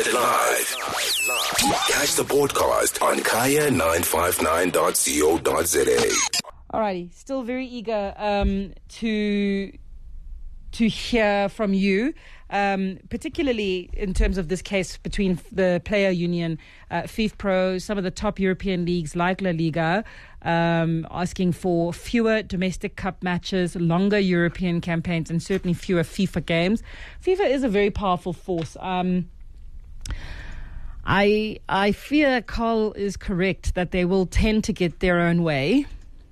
Listen live. Catch the podcast on kaya959.co.za. Alrighty, still very eager to hear from you, particularly in terms of this case between the player union, FIFPro, some of the top European leagues like La Liga, asking for fewer domestic cup matches, longer European campaigns, and certainly fewer FIFA games. FIFA is a very powerful force. I fear Carl is correct that they will tend to get their own way.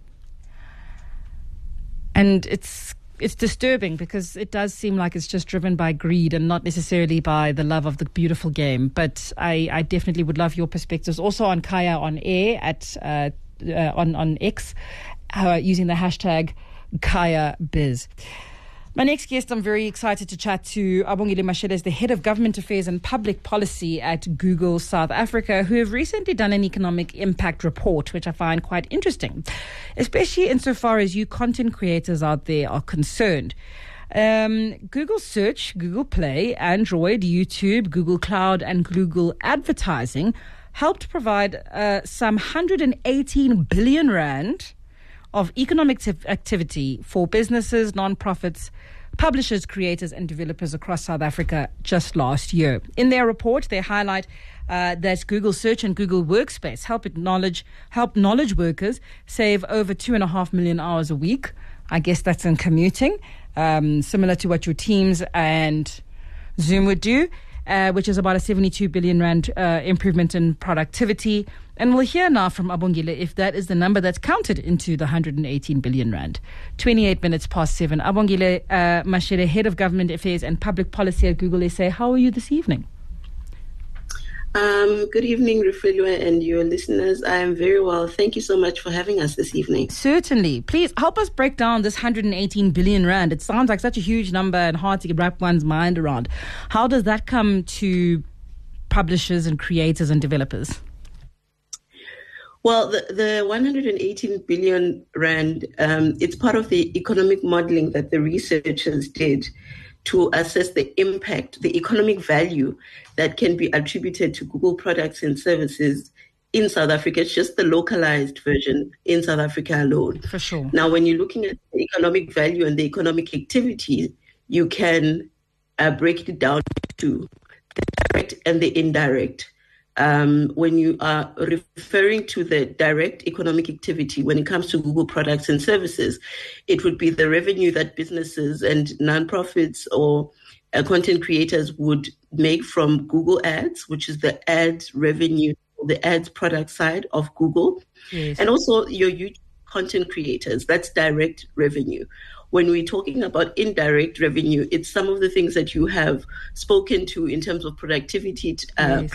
And it's disturbing because it does seem like it's just driven by greed and not necessarily by the love of the beautiful game. But I definitely would love your perspectives. Also on Kaya on air at on X using the hashtag KayaBiz. My next guest, I'm very excited to chat to Abongile Mashele, is the Head of Government Affairs and Public Policy at Google South Africa, who have recently done an economic impact report, which I find quite interesting, especially insofar as you content creators out there are concerned. Google Search, Google Play, Android, YouTube, Google Cloud, and Google Advertising helped provide some 118 billion rand of economic activity for businesses, non-profits, publishers, creators, and developers across South Africa just last year. In their report, they highlight that Google Search and Google Workspace help knowledge workers save over 2.5 million hours a week. I guess that's in commuting, similar to what your Teams and Zoom would do, which is about a 72 billion rand improvement in productivity. And we'll hear now from Abongile if that is the number that's counted into the 118 billion rand. 28 minutes past 7. Abongile Mashele, Head of Government Affairs and Public Policy at Google SA. How are you this evening? Good evening, Rufilwa, and your listeners. I am very well. Thank you so much for having us this evening. Certainly. Please help us break down this 118 billion rand. It sounds like such a huge number and hard to wrap one's mind around. How does that come to publishers and creators and developers? Well, the 118 billion rand, it's part of the economic modeling that the researchers did to assess the impact, the economic value that can be attributed to Google products and services in South Africa. It's just the localized version in South Africa alone. For sure. Now, when you're looking at the economic value and the economic activity, you can break it down to the direct and the indirect. When you are referring to the direct economic activity, when it comes to Google products and services, it would be the revenue that businesses and nonprofits or content creators would make from Google Ads, which is the ads revenue, the ads product side of Google, yes. And also your YouTube content creators. That's direct revenue. When we're talking about indirect revenue, it's some of the things that you have spoken to in terms of productivity. Yes.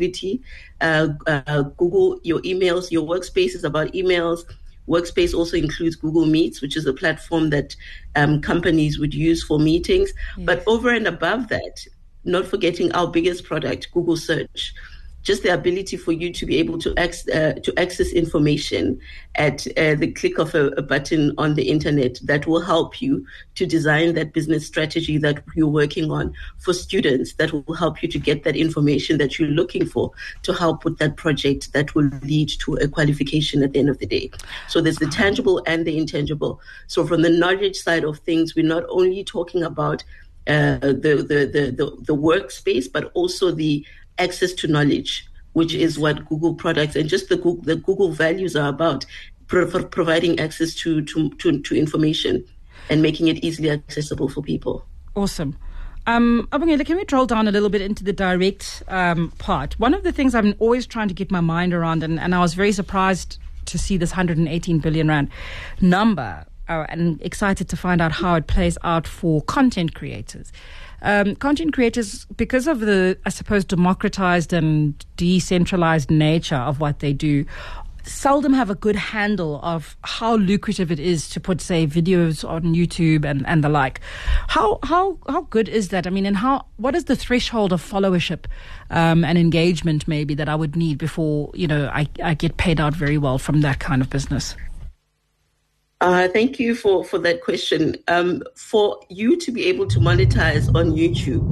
Google, your emails, your Workspace is about emails. Workspace also includes Google Meets, which is a platform that companies would use for meetings. Yes. But over and above that, not forgetting our biggest product, Google Search. Just the ability for you to be able to access information at the click of a button on the internet that will help you to design that business strategy that you're working on. For students, that will help you to get that information that you're looking for to help with that project that will lead to a qualification at the end of the day. So there's the tangible and the intangible. So from the knowledge side of things, we're not only talking about the workspace, but also the access to knowledge, which is what Google products and just the Google values are about, providing access to information and making it easily accessible for people. Awesome. Abongile, can we drill down a little bit into the direct part? One of the things I'm always trying to get my mind around, and I was very surprised to see this 118 billion rand number, and excited to find out how it plays out for content creators. Content creators, because of the, I suppose, democratized and decentralized nature of what they do, seldom have a good handle of how lucrative it is to put, say, videos on YouTube and the like. How good is that? I mean, and what is the threshold of followership and engagement maybe that I would need before, I get paid out very well from that kind of business? Thank you for that question. For you to be able to monetize on YouTube,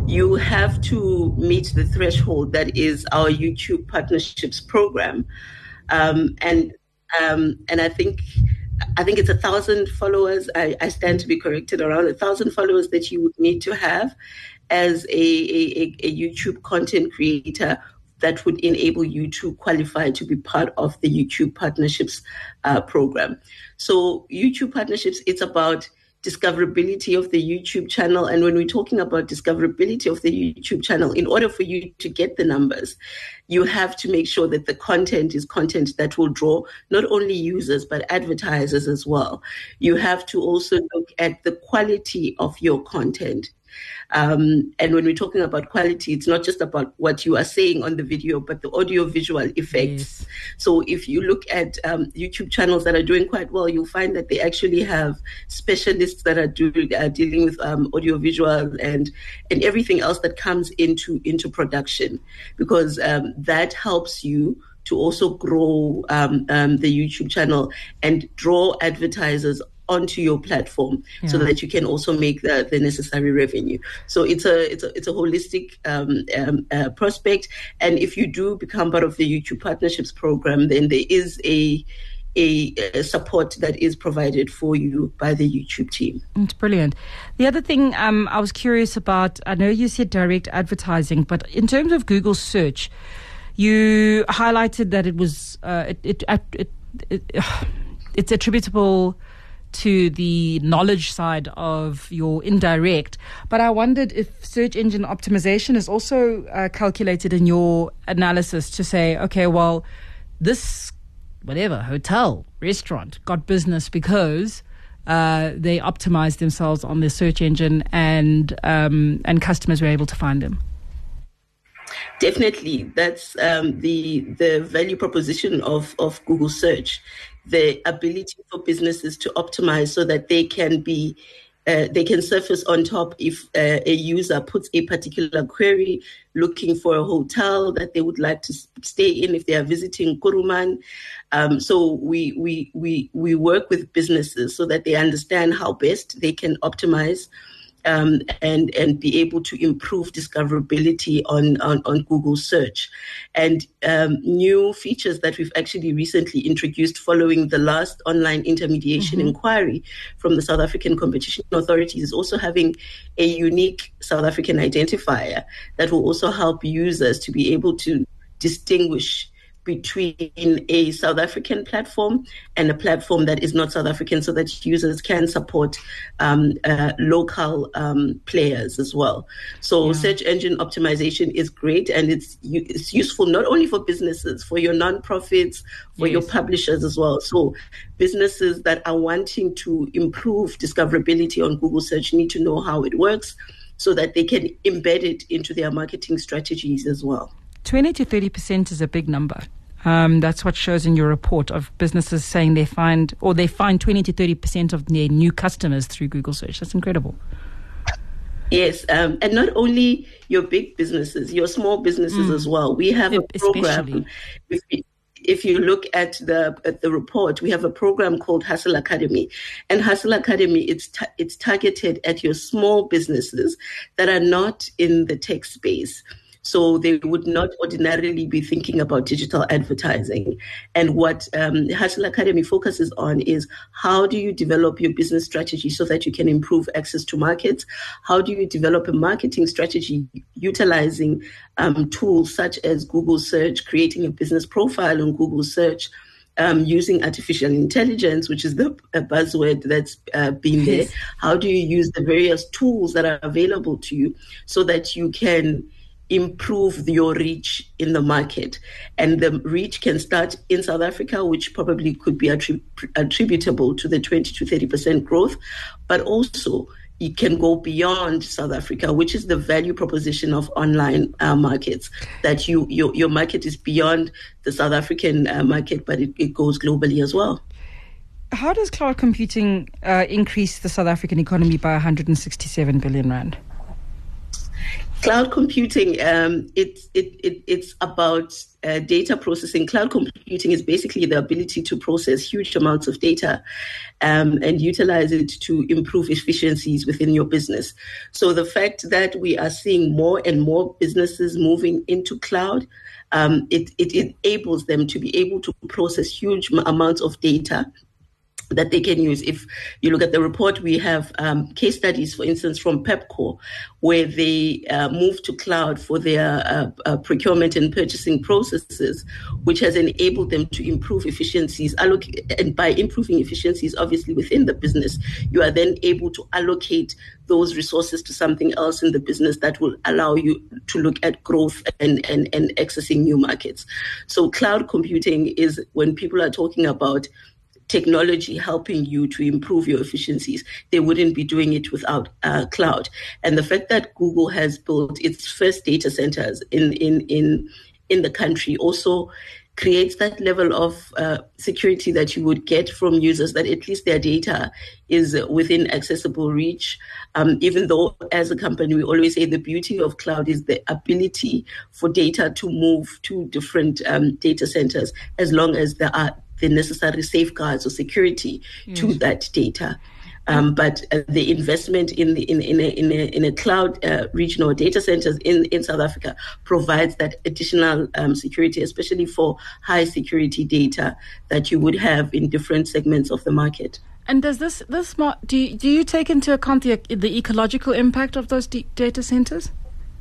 you have to meet the threshold that is our YouTube partnerships program. And I think it's 1,000 followers. I stand to be corrected, around 1,000 followers that you would need to have as a YouTube content creator that would enable you to qualify to be part of the YouTube partnerships program. So YouTube partnerships, it's about discoverability of the YouTube channel. And when we're talking about discoverability of the YouTube channel, in order for you to get the numbers, you have to make sure that the content is content that will draw not only users, but advertisers as well. You have to also look at the quality of your content. And when we're talking about quality, it's not just about what you are saying on the video, but the audio-visual effects. Yes. So if you look at YouTube channels that are doing quite well, you'll find that they actually have specialists that are dealing with audio-visual and everything else that comes into production, because that helps you to also grow the YouTube channel and draw advertisers onto your platform, so that you can also make the necessary revenue. So it's a holistic prospect. And if you do become part of the YouTube partnerships program, then there is a support that is provided for you by the YouTube team. It's brilliant. The other thing I was curious about, I know you said direct advertising, but in terms of Google search, you highlighted that it was it's attributable to the knowledge side of your indirect. But I wondered if search engine optimization is also calculated in your analysis to say, okay, well, this whatever hotel, restaurant got business because they optimized themselves on their search engine and customers were able to find them. Definitely, that's the value proposition of Google search, the ability for businesses to optimize so that they can surface on top if a user puts a particular query looking for a hotel that they would like to stay in if they are visiting Kuruman. So we work with businesses so that they understand how best they can optimize and be able to improve discoverability on Google search. And new features that we've actually recently introduced following the last online intermediation inquiry from the South African Competition Authority is also having a unique South African identifier that will also help users to be able to distinguish between a South African platform and a platform that is not South African, so that users can support local players as well. So search engine optimization is great, and it's useful not only for businesses, for your nonprofits, for your publishers as well. So businesses that are wanting to improve discoverability on Google search need to know how it works so that they can embed it into their marketing strategies as well. 20 to 30% is a big number. That's what shows in your report of businesses saying they find 20 to 30% of their new customers through Google search. That's incredible. Yes, and not only your big businesses, your small businesses as well. We have a program. If you look at the report, we have a program called Hustle Academy, and Hustle Academy it's targeted at your small businesses that are not in the tech space. So they would not ordinarily be thinking about digital advertising. And what Hustle Academy focuses on is how do you develop your business strategy so that you can improve access to markets? How do you develop a marketing strategy utilizing tools such as Google search, creating a business profile on Google search, using artificial intelligence, which is the buzzword that's been there. How do you use the various tools that are available to you so that you can improve your reach in the market? And the reach can start in South Africa, which probably could be attributable to the 20 to 30% growth, but also it can go beyond South Africa, which is the value proposition of online markets, that your market is beyond the South African market, but it goes globally as well. How does cloud computing increase the South African economy by 167 billion rand? Cloud computing, it's about data processing. Cloud computing is basically the ability to process huge amounts of data and utilize it to improve efficiencies within your business. So the fact that we are seeing more and more businesses moving into cloud, it enables them to be able to process huge amounts of data that they can use. If you look at the report, we have case studies, for instance, from Pepco, where they moved to cloud for their procurement and purchasing processes, which has enabled them to improve efficiencies. And by improving efficiencies, obviously, within the business, you are then able to allocate those resources to something else in the business that will allow you to look at growth and accessing new markets. So cloud computing is when people are talking about technology helping you to improve your efficiencies, they wouldn't be doing it without cloud. And the fact that Google has built its first data centers in the country also creates that level of security that you would get from users, that at least their data is within accessible reach. Even though as a company, we always say the beauty of cloud is the ability for data to move to different data centers, as long as there are the necessary safeguards or security to that data. But the investment in a cloud regional data centers in South Africa provides that additional security, especially for high security data that you would have in different segments of the market. And does this do you take into account the ecological impact of those data centers?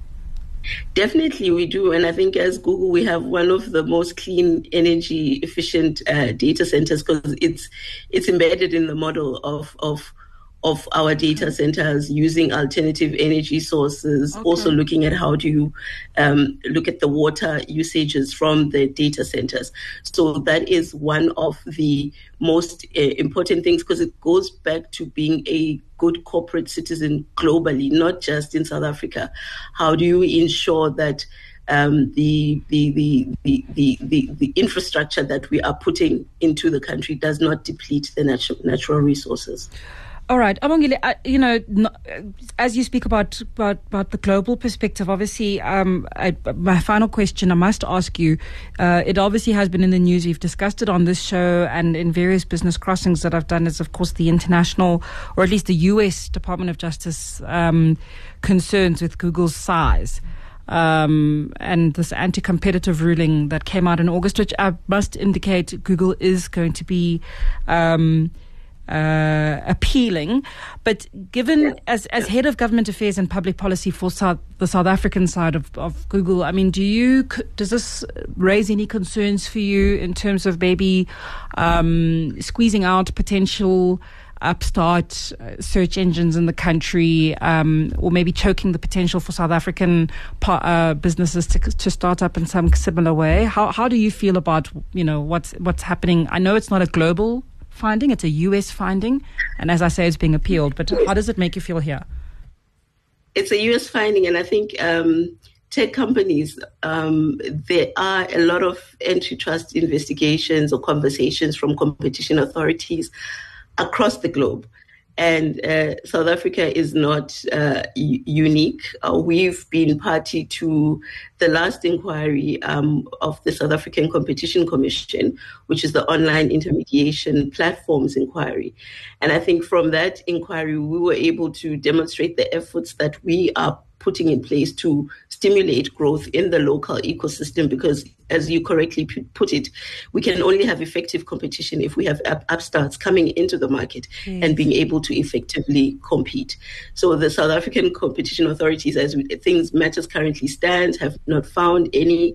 Definitely we do. And I think as Google, we have one of the most clean energy efficient data centers, because it's embedded in the model of our data centers using alternative energy sources, also looking at how do you look at the water usages from the data centers. So that is one of the most important things, because it goes back to being a good corporate citizen globally, not just in South Africa. How do you ensure that the infrastructure that we are putting into the country does not deplete the natural resources? All right, Abongile, as you speak about the global perspective, obviously, my final question I must ask you, it obviously has been in the news. We've discussed it on this show and in various business crossings that I've done, is, of course, the international, or at least the U.S. Department of Justice concerns with Google's size. And this anti-competitive ruling that came out in August, which I must indicate Google is going to be appealing. But given as head of government affairs and public policy for the South African side of Google, I mean, does this raise any concerns for you in terms of maybe squeezing out potential upstart search engines in the country, or maybe choking the potential for South African businesses to start up in some similar way? How do you feel about what's happening? I know it's not a global finding, it's a US finding, and as I say, it's being appealed, but how does it make you feel here? It's a US finding, and I think tech companies, there are a lot of antitrust investigations or conversations from competition authorities across the globe. And South Africa is not unique. We've been party to the last inquiry of the South African Competition Commission, which is the online intermediation platforms inquiry. And I think from that inquiry, we were able to demonstrate the efforts that we are putting in place to stimulate growth in the local ecosystem, because as you correctly put it, we can only have effective competition if we have upstarts coming into the market and being able to effectively compete. So the South African competition authorities, as matters currently stand, have not found any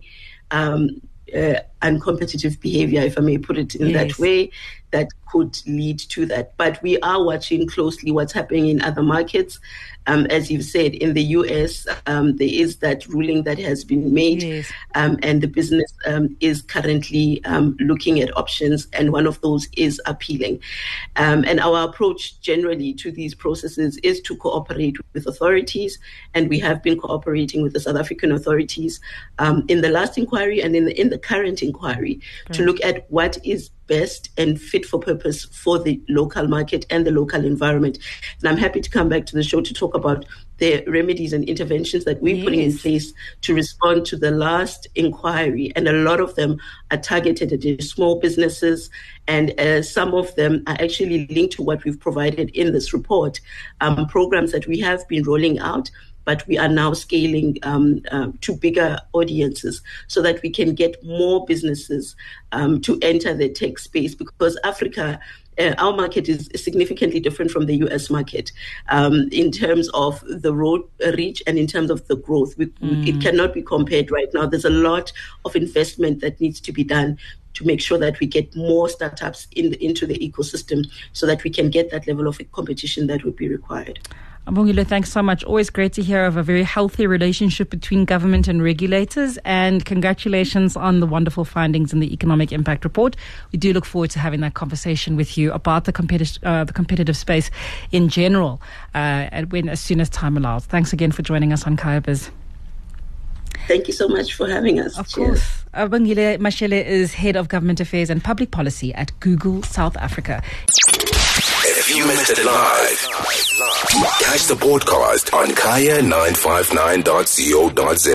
uncompetitive behavior, if I may put it in that way, that could lead to that. But we are watching closely what's happening in other markets. As you've said, in the US, there is that ruling that has been made, and the business is currently looking at options, and one of those is appealing. And our approach generally to these processes is to cooperate with authorities, and we have been cooperating with the South African authorities in the last inquiry and in the current inquiry to look at what is best and fit for purpose for the local market and the local environment. And I'm happy to come back to the show to talk about the remedies and interventions that we're putting in place to respond to the last inquiry. And a lot of them are targeted at the small businesses, and some of them are actually linked to what we've provided in this report, programs that we have been rolling out, but we are now scaling to bigger audiences so that we can get more businesses to enter the tech space, because Africa, our market is significantly different from the US market in terms of the road reach and in terms of the growth. It cannot be compared right now. There's a lot of investment that needs to be done to make sure that we get more startups into the ecosystem so that we can get that level of competition that would be required. Abongile, thanks so much. Always great to hear of a very healthy relationship between government and regulators, and congratulations on the wonderful findings in the Economic Impact Report. We do look forward to having that conversation with you about the competitive space in general as soon as time allows. Thanks again for joining us on Kaya Biz. Thank you so much for having us. Of course. Abongile Mashele is Head of Government Affairs and Public Policy at Google South Africa. If you missed it live, catch the podcast on kaya959.co.za.